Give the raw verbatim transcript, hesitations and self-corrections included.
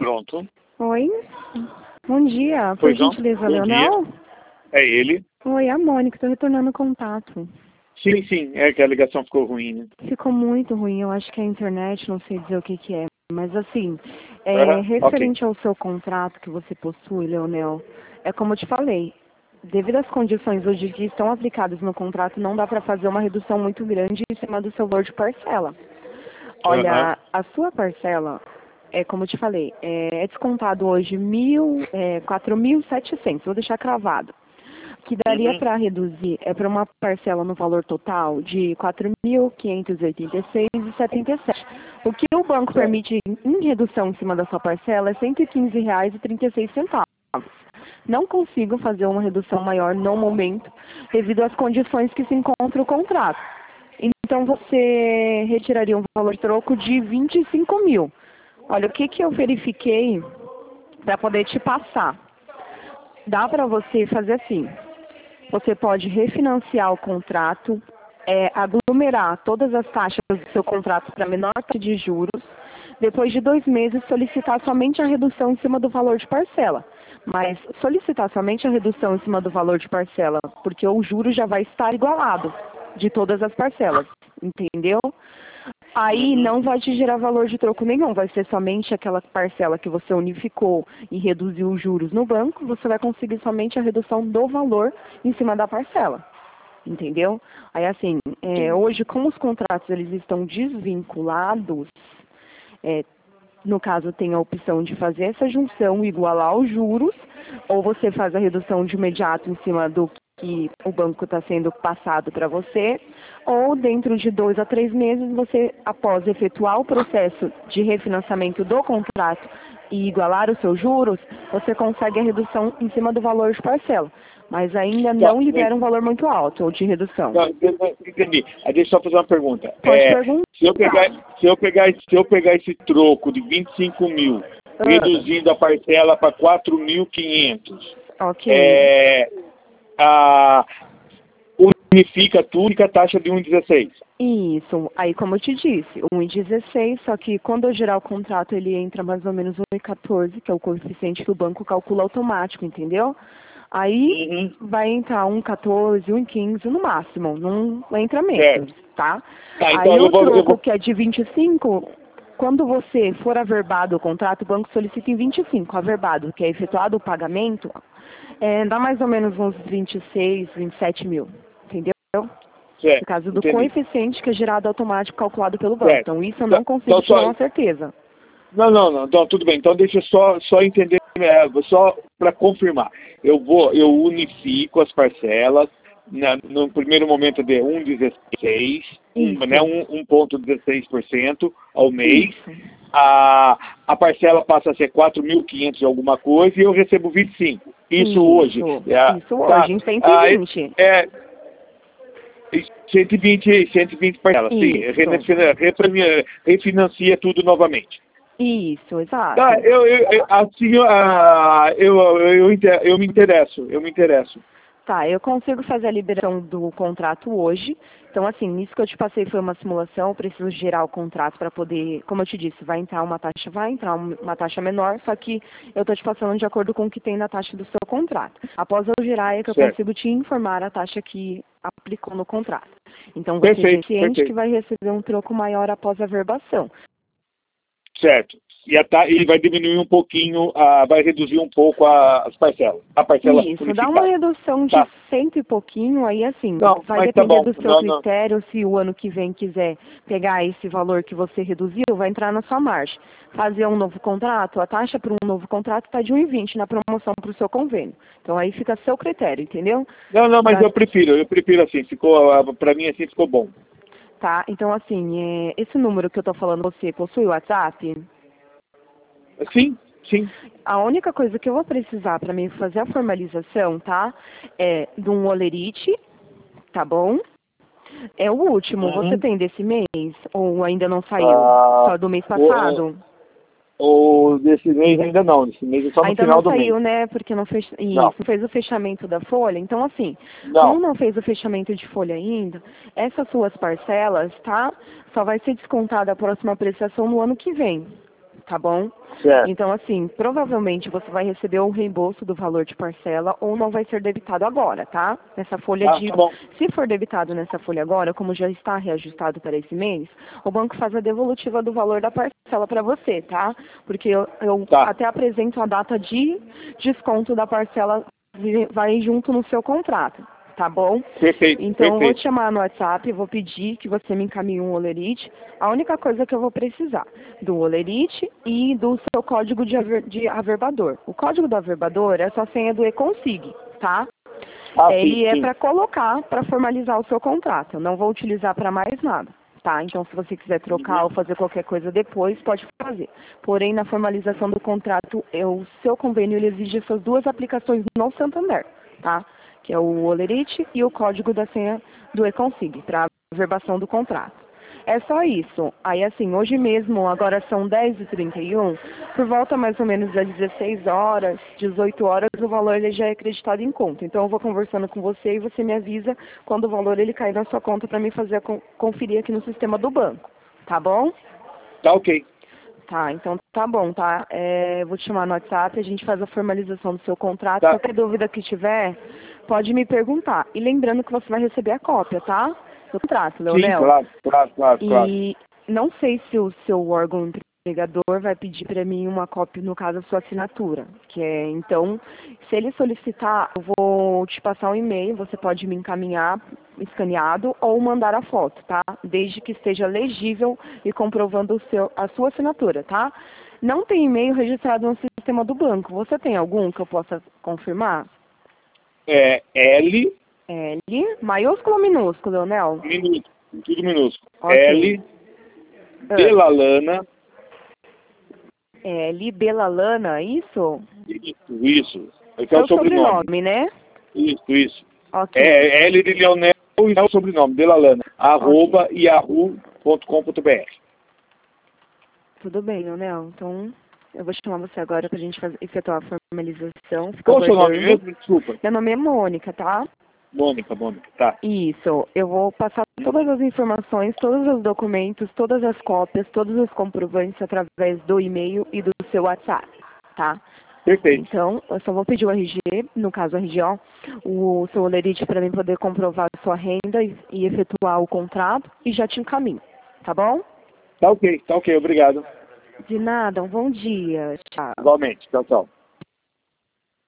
Pronto. Oi. Bom dia. Por Pois não. gentileza, Bom Leonel? dia. É ele. Oi, é a Mônica. Estou retornando o contato. Sim, sim. É que a ligação ficou ruim, né? Ficou muito ruim. Eu acho que é a internet, não sei dizer o que que é. Mas assim, é, Aham, ok. referente ao seu contrato que você possui, Leonel, é como eu te falei. Devido às condições hoje que estão aplicadas no contrato, não dá para fazer uma redução muito grande em cima do seu valor de parcela. Aham. Olha, a sua parcela, é como eu te falei, é, é descontado hoje mil, é, quatro mil e setecentos, vou deixar cravado. Que daria Uhum. para reduzir é para uma parcela no valor total de quatro mil quinhentos e oitenta e seis reais e setenta e sete. O que o banco Certo. permite em redução em cima da sua parcela é cento e quinze reais e trinta e seis centavos. Não consigo fazer uma redução maior no momento, devido às condições que se encontra o contrato. Então você retiraria um valor de troco de vinte e cinco mil. Olha, o que, que eu verifiquei para poder te passar? Dá para você fazer assim. Você pode refinanciar o contrato, é, aglomerar todas as taxas do seu contrato para menor taxa de juros. Depois de dois meses, solicitar somente a redução em cima do valor de parcela. Mas solicitar somente a redução em cima do valor de parcela, porque o juro já vai estar igualado de todas as parcelas, entendeu? Aí Uhum. não vai te gerar valor de troco nenhum, vai ser somente aquela parcela que você unificou e reduziu os juros no banco, você vai conseguir somente a redução do valor em cima da parcela, entendeu? Aí assim, é, Entendi. hoje como os contratos eles estão desvinculados, é, no caso, tem a opção de fazer essa junção, igualar os juros, ou você faz a redução de imediato em cima do que o banco está sendo passado para você, ou dentro de dois a três meses, você, após efetuar o processo de refinanciamento do contrato e igualar os seus juros, você consegue a redução em cima do valor de parcela. Mas ainda Tá, não mas- libera um valor muito alto, ou de redução. tá, eu- eu entendi. Aí deixa eu só fazer uma pergunta. Pode É, se eu perguntar. pegar, se eu pegar, se eu pegar esse troco de vinte e cinco mil, Ah, reduzindo a parcela para quatro mil e quinhentos, ok. é, a, unifica tudo e a taxa de um vírgula dezesseis. Isso, aí como eu te disse, um e dezesseis, só que quando eu gerar o contrato ele entra mais ou menos um e quatorze, que é o coeficiente que o banco calcula automático, entendeu? Aí Uhum. vai entrar um e quatorze, um e quinze no máximo, não entra menos, Certo. tá? Tá, então Aí eu o vou, eu troco vou. que é de vinte e cinco, quando você for averbado o contrato, o banco solicita em vinte e cinco, averbado, que é efetuado o pagamento, é, dá mais ou menos uns vinte e seis, vinte e sete mil, entendeu? Por Certo, causa do entendi. coeficiente que é gerado automático calculado pelo banco. Certo. Então, isso eu Então, não consigo então te só. dar uma certeza. Não, não, não, então, tudo bem. Então deixa eu só, só entender, é, só para confirmar. Eu vou, eu unifico as parcelas. Na, no primeiro momento de um vírgula dezesseis, um, né, Isso, um, um vírgula dezesseis por cento ao mês. isso, A, a parcela passa a ser quatro mil e quinhentos e alguma coisa e eu recebo vinte e cinco. Isso hoje. isso, É, isso tá, hoje, em cento e ah, vinte. é, cento e vinte, cento e vinte parcelas, sim. Isso, Refinancia, refinancia refinancia tudo novamente. isso, Tá, exato. eu, eu, eu- assim, ah, eu, eu, eu, inter- eu me interesso, eu me interesso. Tá, eu consigo fazer a liberação do contrato hoje. Então, assim, isso que eu te passei foi uma simulação, eu preciso gerar o contrato para poder, como eu te disse, vai entrar uma taxa, vai entrar um- uma taxa menor, só que eu estou te passando de acordo com o que tem na taxa do seu contrato. Após eu gerar, é que eu Certo. consigo te informar a taxa que aplicou no contrato. Então, você esteja Perfeito, ciente que perfeito. vai receber um troco maior após a verbação. Certo. E, a, ta- e vai diminuir um pouquinho, ah, vai reduzir um pouco a- as parcelas, a parcela Isso, dá uma unificada. redução de Tá. cento e pouquinho, aí assim, Não, vai mas tá depender bom. do seu Não, não. critério, se o ano que vem quiser pegar esse valor que você reduziu, vai entrar na sua margem. Fazer um novo contrato, a taxa para um novo contrato está de um e vinte na promoção para o seu convênio. Então aí fica a seu critério, entendeu? Não, não, mas Pra- eu prefiro, eu prefiro assim, ficou, ah, pra mim assim ficou bom. tá, então assim, é, esse número que eu tô falando, você possui o WhatsApp? Sim, sim. A única coisa que eu vou precisar para mim fazer a formalização, tá? É de um olerite, tá bom? É o último, você Uhum. tem desse mês? Ou ainda não saiu? Ah, Só do mês o, passado? o desse mês ainda não, desse mês é só no Ainda não final do mês. saiu, né? Porque não fez Não, isso, não fez o fechamento da folha. Então, assim, como não. não fez o fechamento de folha ainda, essas suas parcelas, tá? Só vai ser descontada a próxima prestação no ano que vem, tá bom? Certo. Então, assim, provavelmente você vai receber o reembolso do valor de parcela ou não vai ser debitado agora, tá? Nessa folha Ah, de... tá bom. Se for debitado nessa folha agora, como já está reajustado para esse mês, o banco faz a devolutiva do valor da parcela para você, tá? Porque eu, eu Tá. até apresento a data de desconto da parcela, vai junto no seu contrato. Tá bom? Perfeito, Então, eu vou perfeito. te chamar no WhatsApp, vou pedir que você me encaminhe um Olerite. A única coisa que eu vou precisar, do Olerite e do seu código de, aver, de averbador. O código do averbador é a sua senha do eConsig, tá? Ah, Ele sim, é sim. para colocar, para formalizar o seu contrato. Eu não vou utilizar para mais nada. Tá, então se você quiser trocar Uhum. ou fazer qualquer coisa depois, pode fazer. Porém, na formalização do contrato, é o seu convênio ele exige essas duas aplicações no Santander, tá? Que é o Olerite e o código da senha do eConsig, para averbação do contrato. É só isso. Aí assim, hoje mesmo, agora são dez e trinta e um, por volta mais ou menos das dezesseis horas, dezoito horas, o valor ele já é acreditado em conta. Então eu vou conversando com você e você me avisa quando o valor ele cair na sua conta para mim fazer a con conferir aqui no sistema do banco. Tá bom? Tá ok. Tá, então tá bom, tá? É, vou te chamar no WhatsApp, a gente faz a formalização do seu contrato. Tá. Qualquer dúvida que tiver, pode me perguntar. E lembrando que você vai receber a cópia, tá? Do contrato, Sim, Leonel. claro, claro, claro, claro. E não sei se o seu órgão empregador vai pedir para mim uma cópia, no caso, a sua assinatura. Que é, então, se ele solicitar, eu vou te passar um e-mail, você pode me encaminhar escaneado ou mandar a foto, tá? Desde que esteja legível e comprovando o seu, a sua assinatura, tá? Não tem e-mail registrado no sistema do banco. Você tem algum que eu possa confirmar? É L, L, maiúsculo ou minúsculo, Leonel? minúsculo, tudo minúsculo. Ok. L, Ah. Belalana, L, Belalana, isso? isso, isso. Esse é Seu o sobrenome. sobrenome, né? Isso, isso. Ok. É L de Leonel e é o sobrenome, Belalana, arroba yahoo ponto com ponto br. Tudo bem, Leonel. Então, eu vou chamar você agora pra gente fazer, efetuar a formalização. Fica Qual o seu nome aguardando. mesmo? Desculpa. Meu nome é Mônica, tá? Mônica, Mônica, tá. Isso. Eu vou passar todas as informações, todos os documentos, todas as cópias, todos os comprovantes através do e-mail e do seu WhatsApp, tá? Perfeito. Então, eu só vou pedir o R G, no caso o R G O, o seu Olerite para mim poder comprovar a sua renda e, e efetuar o contrato e já te encaminho, tá bom? Tá ok, tá ok, obrigado. De nada, um bom dia. Tchau. Igualmente, tchau, tchau.